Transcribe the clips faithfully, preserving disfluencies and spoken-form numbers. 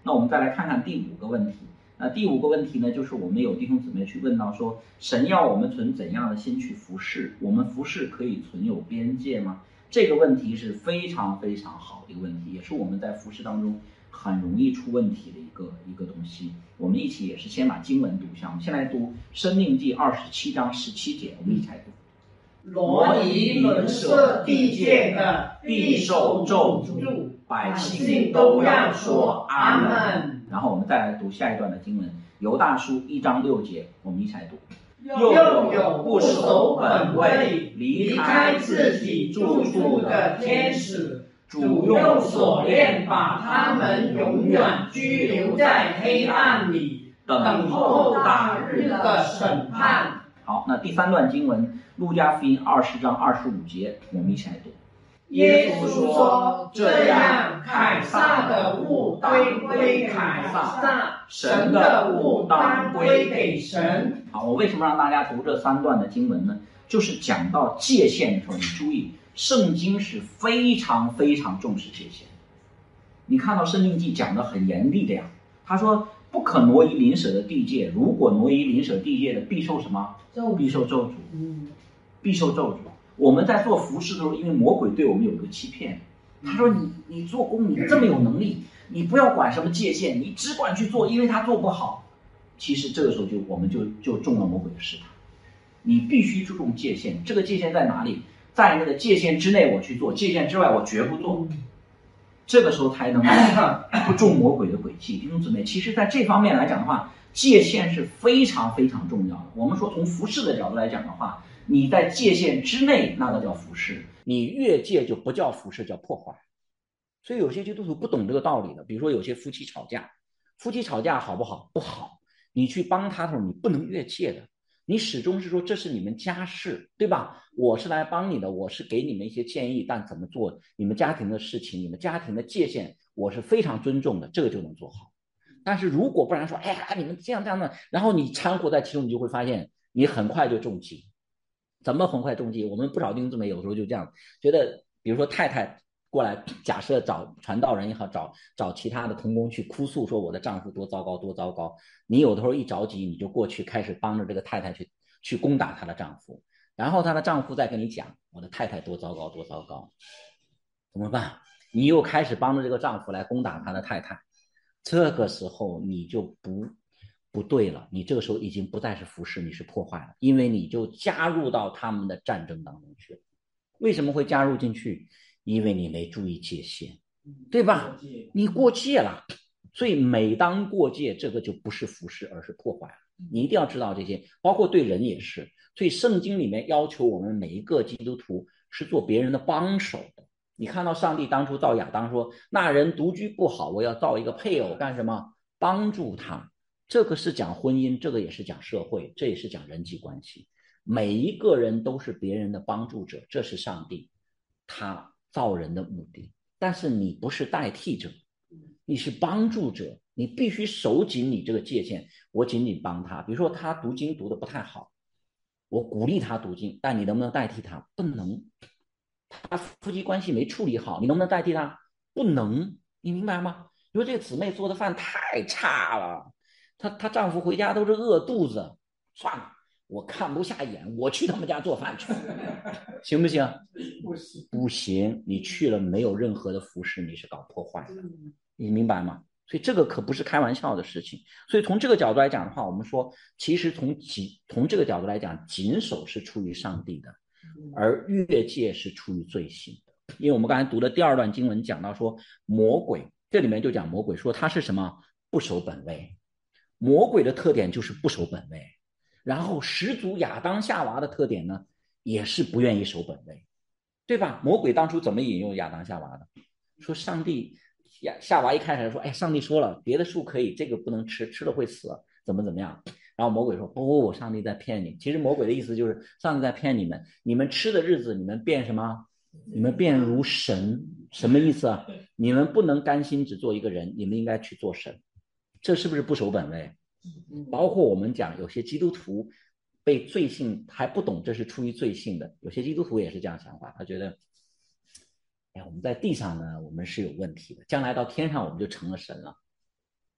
那我们再来看看第五个问题。那第五个问题呢，就是我们有弟兄姊妹去问到说，神要我们存怎样的心去服侍？我们服侍可以存有边界吗？这个问题是非常非常好的一个问题，也是我们在服侍当中很容易出问题的一个一个东西。我们一起也是先把经文读一下，我们先来读《申命记》二十七章十七节，我们一起来读。 罗以轮设地界的，必受咒诅，百姓都要说阿们。 然后我们再来读下一段的经文，犹大书一章六节，我们一起来读。 又有不守本位，离开自己住处的天使，主用锁链把他们永远拘留在黑暗里，等候大日的审判。 好，那第三段经文，路加福音二十章二十五节，我们一起来读。 耶稣说：“这样，凯撒的物当归凯撒，神的物当归给神。” 好，我为什么让大家读这三段的经文呢？就是讲到界限的时候，你注意，圣经是非常非常重视界限。你看到《申命记》讲得很严厉的呀，他说不可挪移邻舍的地界，如果挪移邻舍地界的，必受什么？必受咒诅。嗯，必受咒诅。我们在做服侍的时候，因为魔鬼对我们有一个欺骗，他说你你做工你这么有能力，你不要管什么界限，你只管去做，因为他做不好。其实这个时候就我们就就中了魔鬼的试探。你必须注重界限，这个界限在哪里？在那个界限之内我去做，界限之外我绝不做。这个时候才能不中魔鬼的诡计。弟兄姊妹，其实在这方面来讲的话，界限是非常非常重要的。我们说从服侍的角度来讲的话，你在界限之内，那个叫服侍；你越界就不叫服侍，叫破坏。所以有些基督徒不懂这个道理的，比如说有些夫妻吵架，夫妻吵架好不好？不好。你去帮他的时候，你不能越界的，你始终是说这是你们家事，对吧？我是来帮你的，我是给你们一些建议，但怎么做你们家庭的事情，你们家庭的界限，我是非常尊重的，这个就能做好。但是如果不然说，哎呀，你们这样这样的，然后你掺和在其中，你就会发现你很快就中计。怎么很快中计？我们不少弟兄姊妹有时候就这样觉得，比如说太太过来，假设找传道人也好，找找其他的同工去哭诉说我的丈夫多糟糕多糟糕，你有的时候一着急，你就过去开始帮着这个太太去去攻打她的丈夫，然后她的丈夫再跟你讲我的太太多糟糕多糟糕，怎么办？你又开始帮着这个丈夫来攻打他的太太，这个时候你就不不对了，你这个时候已经不再是服侍，你是破坏了，因为你就加入到他们的战争当中去了。为什么会加入进去？因为你没注意界限，对吧？你过界了，所以每当过界，这个就不是服侍，而是破坏了。你一定要知道这些，包括对人也是。所以圣经里面要求我们每一个基督徒是做别人的帮手的。你看到上帝当初造亚当说，那人独居不好，我要造一个配偶干什么？帮助他。这个是讲婚姻，这个也是讲社会，这也是讲人际关系。每一个人都是别人的帮助者，这是上帝他造人的目的。但是你不是代替者，你是帮助者，你必须守紧你这个界限。我仅仅帮他，比如说他读经读得不太好，我鼓励他读经，但你能不能代替他？不能。他夫妻关系没处理好，你能不能代替他？不能。你明白吗？比如这个姊妹做的饭太差了，她她丈夫回家都是饿肚子，算了，我看不下眼，我去他们家做饭去，行不行？ 不行， 不行，你去了没有任何的服侍，你是搞破坏的，你明白吗？所以这个可不是开玩笑的事情。所以从这个角度来讲的话，我们说，其实从谨从这个角度来讲，谨守是出于上帝的，而越界是出于罪行的。因为我们刚才读的第二段经文讲到说，魔鬼这里面就讲魔鬼说他是什么？不守本位。魔鬼的特点就是不守本位，然后始祖亚当夏娃的特点呢，也是不愿意守本位，对吧？魔鬼当初怎么引诱亚当夏娃的？说上帝夏娃一开始说，哎，上帝说了别的树可以，这个不能吃，吃了会死，怎么怎么样？然后魔鬼说不，上帝在骗你。其实魔鬼的意思就是上帝在骗你们，你们吃的日子你们变什么？你们变如神。什么意思啊？你们不能甘心只做一个人，你们应该去做神。这是不是不守本位？包括我们讲有些基督徒被罪性还不懂这是出于罪性的，有些基督徒也是这样想法，他觉得哎，我们在地上呢我们是有问题的，将来到天上我们就成了神了。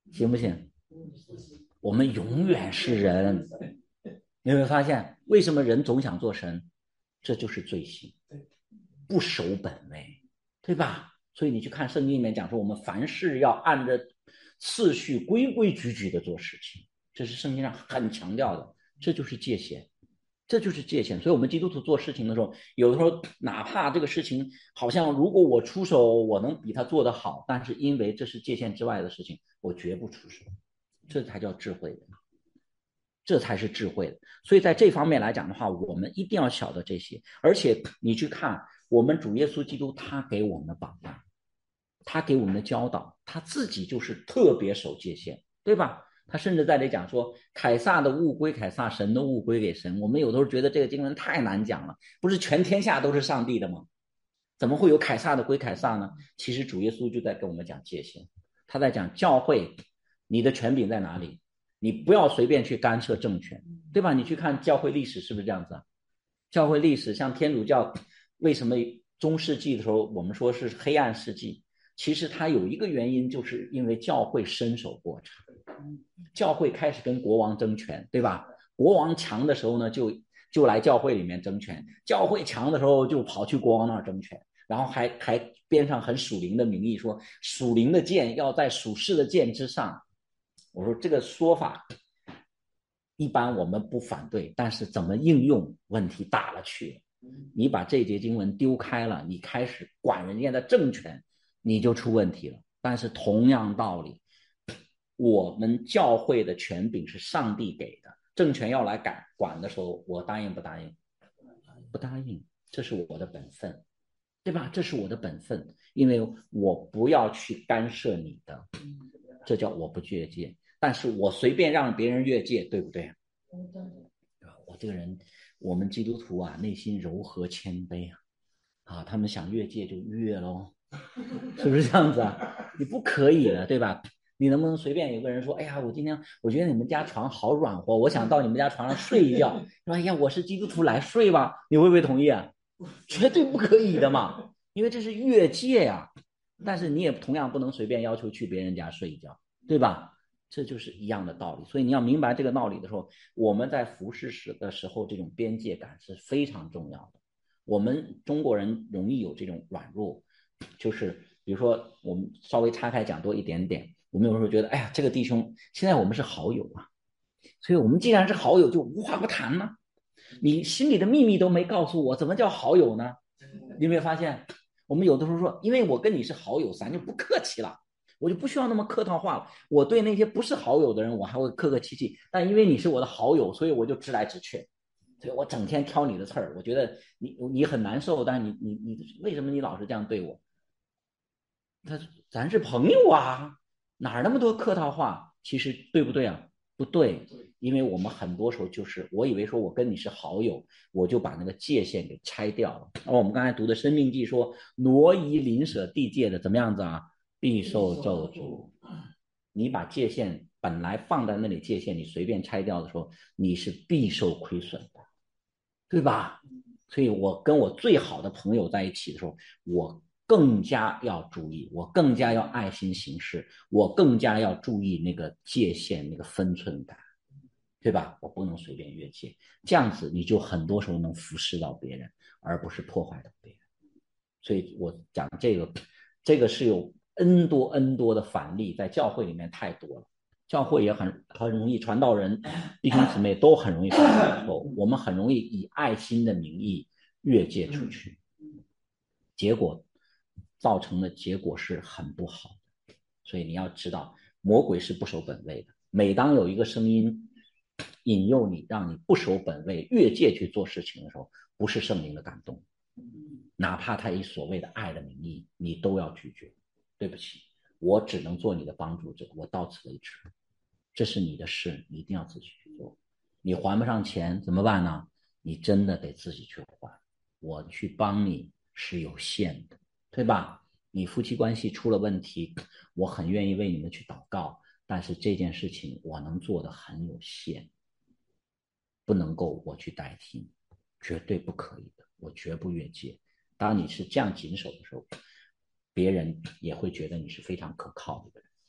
行不行？我们永远是人。你有没有发现，为什么人总想做神？这就是罪行，不守本位，对吧？所以你去看圣经里面讲说，我们凡事要按着次序规规矩矩的做事情，这是圣经上很强调的，这就是界限。这就是界限。所以我们基督徒做事情的时候，有的时候哪怕这个事情好像如果我出手我能比他做得好，但是因为这是界限之外的事情，我绝不出手，这才叫智慧的，这才是智慧的。所以在这方面来讲的话，我们一定要晓得这些。而且你去看我们主耶稣基督，他给我们的榜样，他给我们的教导，他自己就是特别守界限，对吧？他甚至在这里讲说，凯撒的物归凯撒，神的物归给神。我们有的时候觉得这个经文太难讲了，不是全天下都是上帝的吗？怎么会有凯撒的归凯撒呢？其实主耶稣就在跟我们讲界限，他在讲教会，你的权柄在哪里？你不要随便去干涉政权，对吧？你去看教会历史是不是这样子啊？教会历史像天主教，为什么中世纪的时候我们说是黑暗世纪？其实它有一个原因，就是因为教会伸手过长，教会开始跟国王争权，对吧？国王强的时候呢，就就来教会里面争权；教会强的时候，就跑去国王那儿争权，然后还还编上很属灵的名义，说属灵的剑要在属世的剑之上。我说这个说法，一般我们不反对，但是怎么应用问题大了去了。你把这节经文丢开了，你开始管人家的政权，你就出问题了。但是同样道理，我们教会的权柄是上帝给的，政权要来改管的时候，我答应不答应？不答应，这是我的本分，对吧？这是我的本分，因为我不要去干涉你的，这叫我不越界。但是我随便让别人越界，对不对？我这个人，我们基督徒啊，内心柔和谦卑啊，啊，他们想越界就越咯，是不是这样子啊？你不可以的，对吧？你能不能随便有个人说，哎呀，我今天我觉得你们家床好软和，我想到你们家床上睡一觉，说，哎呀，我是基督徒来睡吧，你会不会同意啊？绝对不可以的嘛，因为这是越界呀、啊。但是你也同样不能随便要求去别人家睡一觉，对吧？这就是一样的道理。所以你要明白这个道理的时候，我们在服侍时的时候，这种边界感是非常重要的。我们中国人容易有这种软弱，就是比如说我们稍微岔开讲多一点点，我们有时候觉得，哎呀，这个弟兄现在我们是好友啊，所以我们既然是好友，就无话不谈呢。你心里的秘密都没告诉我，怎么叫好友呢？你有没有发现，我们有的时候说，因为我跟你是好友，咱就不客气了，我就不需要那么客套话了。我对那些不是好友的人，我还会客客气气，但因为你是我的好友，所以我就直来直去。所以我整天挑你的刺儿，我觉得你你很难受，但是你你你为什么你老是这样对我？他咱是朋友啊，哪那么多客套话？其实对不对啊？不对，因为我们很多时候就是我以为说我跟你是好友，我就把那个界限给拆掉了。而我们刚才读的《生命记》说，挪移邻舍地界的怎么样子啊？必受咒诅。你把界限本来放在那里，界限你随便拆掉的时候，你是必受亏损的，对吧？所以我跟我最好的朋友在一起的时候，我更加要注意，我更加要爱心行事，我更加要注意那个界限、那个分寸感，对吧？我不能随便越界，这样子你就很多时候能服侍到别人，而不是破坏到别人。所以我讲这个，这个是有 N 多 N 多的反例，在教会里面太多了。教会也很很容易，传道人、弟兄姊妹都很容易犯错误，我们很容易以爱心的名义越界出去，结果造成的结果是很不好的。所以你要知道，魔鬼是不守本位的。每当有一个声音引诱你，让你不守本位、越界去做事情的时候，不是圣灵的感动，哪怕他以所谓的爱的名义，你都要拒绝。对不起，我只能做你的帮助者，我到此为止。这是你的事，你一定要自己去做。你还不上钱怎么办呢？你真的得自己去还。我去帮你是有限的，对吧？你夫妻关系出了问题，我很愿意为你们去祷告，但是这件事情我能做的很有限，不能够我去代替，绝对不可以的，我绝不越界。当你是这样谨守的时候，别人也会觉得你是非常可靠的人。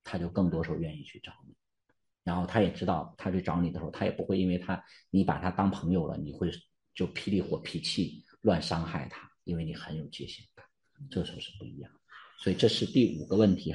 他就更多时候愿意去找你。然后他也知道，他去找你的时候，他也不会因为他你把他当朋友了，你会就霹雳火脾气乱伤害他，因为你很有界限感，这时候是不一样的。所以这是第五个问题。